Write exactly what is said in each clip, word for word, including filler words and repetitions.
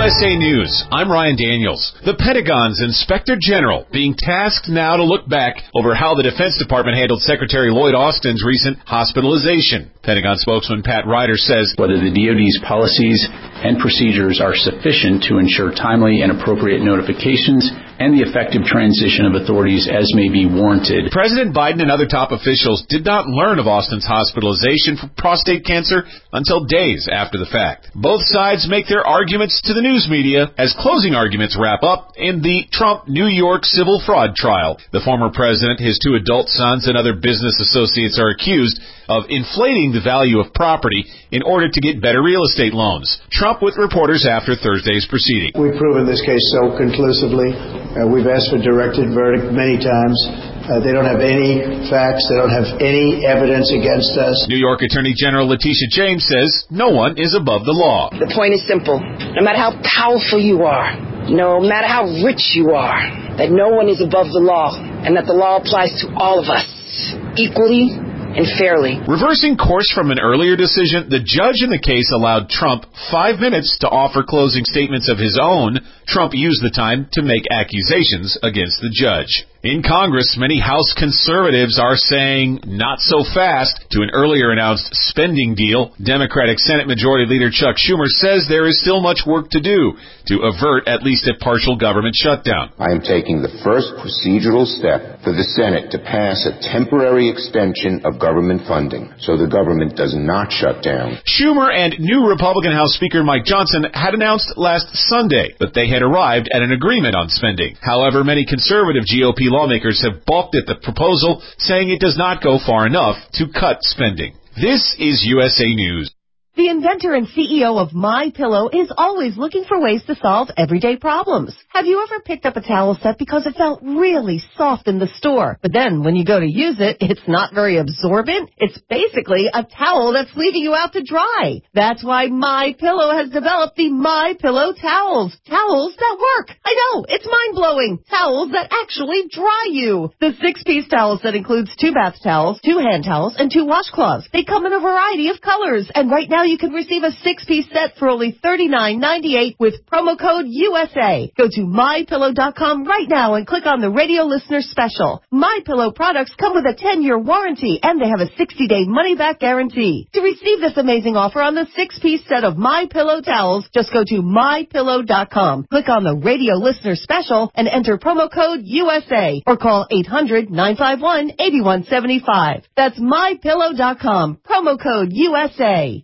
S A News, I'm Ryan Daniels. The Pentagon's Inspector General being tasked now to look back over how the Defense Department handled Secretary Lloyd Austin's recent hospitalization. Pentagon spokesman Pat Ryder says whether the D O D's policies and procedures are sufficient to ensure timely and appropriate notifications and the effective transition of authorities as may be warranted. President Biden and other top officials did not learn of Austin's hospitalization for prostate cancer until days after the fact. Both sides make their arguments to the news media as closing arguments wrap up in the Trump New York civil fraud trial. The former president, his two adult sons, and other business associates are accused of inflating the value of property in order to get better real estate loans. Trump with reporters after Thursday's proceeding. We've proven this case so conclusively. Uh, we've asked for directed verdict many times. Uh, they don't have any facts. They don't have any evidence against us. New York Attorney General Letitia James says no one is above the law. The point is simple. No matter how powerful you are, no matter how rich you are, that no one is above the law and that the law applies to all of us equally and fairly. Reversing course from an earlier decision, the judge in the case allowed Trump five minutes to offer closing statements of his own. Trump used the time to make accusations against the judge. In Congress, many House conservatives are saying not so fast to an earlier announced spending deal. Democratic Senate Majority Leader Chuck Schumer says there is still much work to do to avert at least a partial government shutdown. I am taking the first procedural step for the Senate to pass a temporary extension of government funding so the government does not shut down. Schumer and new Republican House Speaker Mike Johnson had announced last Sunday that they had arrived at an agreement on spending. However, many conservative G O P lawmakers have balked at the proposal, saying it does not go far enough to cut spending. This is U S A News. The inventor and C E O of MyPillow is always looking for ways to solve everyday problems. Have you ever picked up a towel set because it felt really soft in the store, but then when you go to use it, it's not very absorbent? It's basically a towel that's leaving you out to dry. That's why MyPillow has developed the MyPillow towels. Towels that work. I know, it's mind-blowing. Towels that actually dry you. The six-piece towel set includes two bath towels, two hand towels, and two washcloths. They come in a variety of colors, and right now you can receive a six-piece set for only thirty-nine ninety-eight with promo code U S A. Go to my pillow dot com right now and click on the radio listener special. MyPillow products come with a ten-year warranty, and they have a sixty-day money-back guarantee. To receive this amazing offer on the six-piece set of MyPillow towels, just go to my pillow dot com. Click on the radio listener special and enter promo code U S A or call eight hundred nine five one eight one seven five. That's my pillow dot com. Promo code U S A.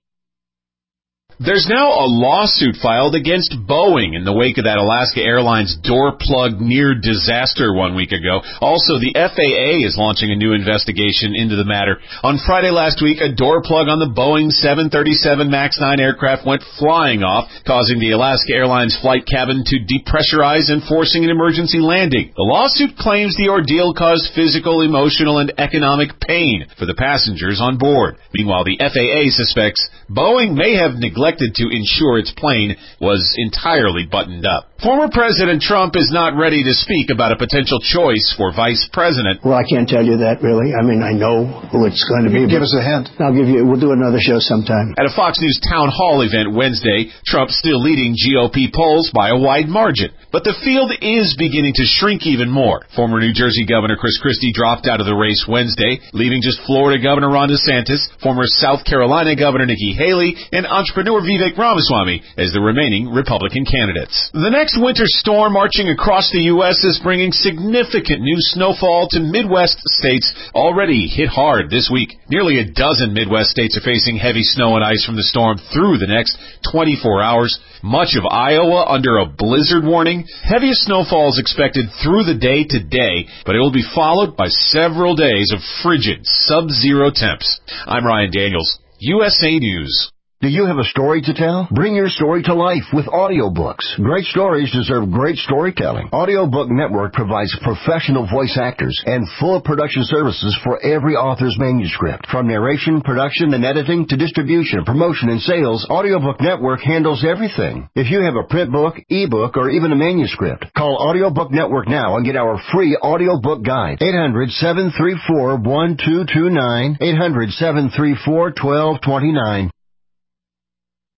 There's now a lawsuit filed against Boeing in the wake of that Alaska Airlines door plug near disaster one week ago. Also, the F A A is launching a new investigation into the matter. On Friday last week, a door plug on the Boeing seven thirty-seven MAX nine aircraft went flying off, causing the Alaska Airlines flight cabin to depressurize and forcing an emergency landing. The lawsuit claims the ordeal caused physical, emotional, and economic pain for the passengers on board. Meanwhile, the F A A suspects Boeing may have neglected to ensure its plane was entirely buttoned up. Former President Trump is not ready to speak about a potential choice for vice president. Well, I can't tell you that, really. I mean, I know who it's going to be. Give us a hint. I'll give you, we'll do another show sometime. At a Fox News town hall event Wednesday, Trump still leading G O P polls by a wide margin. But the field is beginning to shrink even more. Former New Jersey Governor Chris Christie dropped out of the race Wednesday, leaving just Florida Governor Ron DeSantis, former South Carolina Governor Nikki Haley, and entrepreneur Vivek Ramaswamy as the remaining Republican candidates. The next winter storm marching across the U S is bringing significant new snowfall to Midwest states already hit hard this week. Nearly a dozen Midwest states are facing heavy snow and ice from the storm through the next twenty-four hours. Much of Iowa under a blizzard warning. Heaviest snowfall is expected through the day today, but it will be followed by several days of frigid sub-zero temps. I'm Ryan Daniels, U S A News. Do you have a story to tell? Bring your story to life with audiobooks. Great stories deserve great storytelling. Audiobook Network provides professional voice actors and full production services for every author's manuscript. From narration, production, and editing to distribution, promotion, and sales, Audiobook Network handles everything. If you have a print book, ebook, or even a manuscript, call Audiobook Network now and get our free audiobook guide. eight hundred, seven three four, one two two nine, eight hundred, seven three four, one two two nine.